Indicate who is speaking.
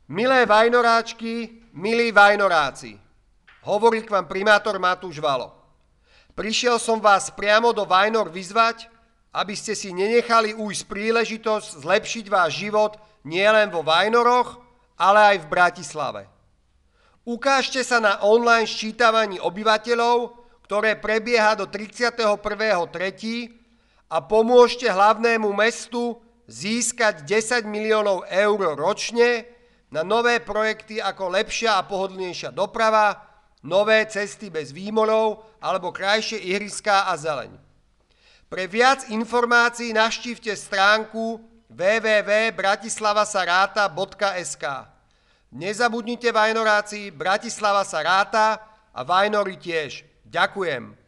Speaker 1: Milé Vajnoráčky, milí Vajnoráci, hovorí k vám primátor Matúš Valo. Prišiel som vás priamo do Vajnor vyzvať, aby ste si nenechali ujsť príležitosť zlepšiť váš život nielen vo Vajnoroch, ale aj v Bratislave. Ukážte sa na online sčítavaní obyvateľov, ktoré prebieha do 31.3. a pomôžte hlavnému mestu získať 10 miliónov eur ročne na nové projekty ako lepšia a pohodlnejšia doprava, nové cesty bez výmorov alebo krajšie ihriská a zeleň. Pre viac informácií navštívte stránku www.bratislavasarata.sk. Nezabudnite, Vajnoráci, Bratislava sa ráta a Vajnory tiež. Ďakujem.